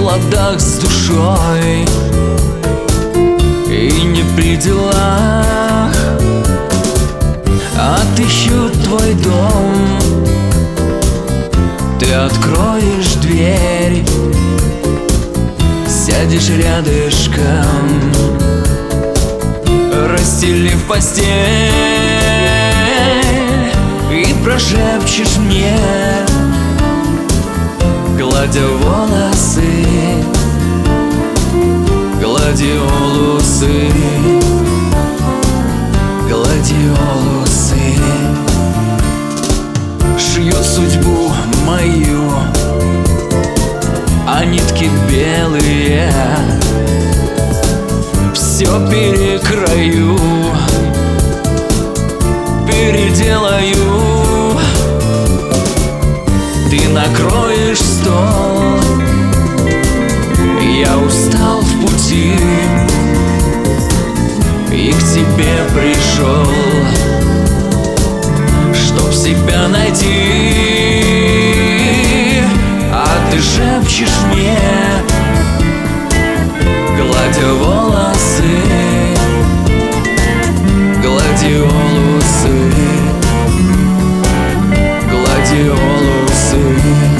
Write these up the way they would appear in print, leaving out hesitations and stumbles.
ладах с душой и не при делах. Отыщу твой дом, ты откроешь дверь, сядешь рядышком, расстелив постель, и прошепчешь мне, гладя волосы, гладиолусы, гладиолусы. Шьют судьбу мою, а нитки белые, все перекрою, переделаю. Ты накроешь стол, я устал в пути и к тебе пришел, чтоб себя найти. А ты шепчешь мне, гладя волосы, гладиолусы, гладиолусы.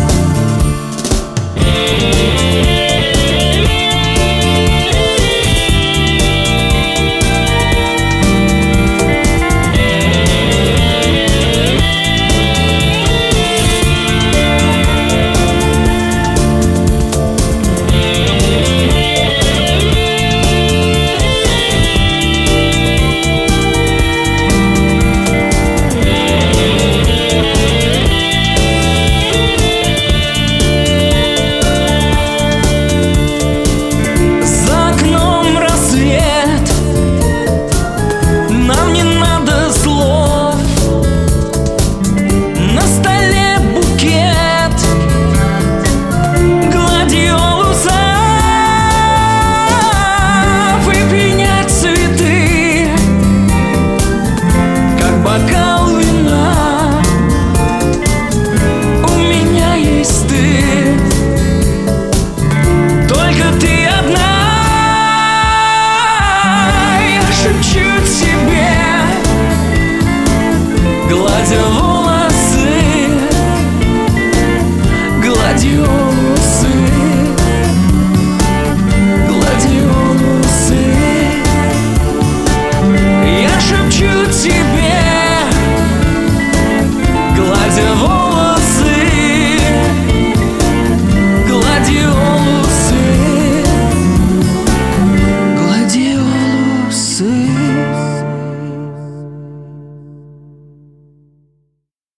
Гладя волосы, гладиолусы, гладиолусы. Я шепчу тебе,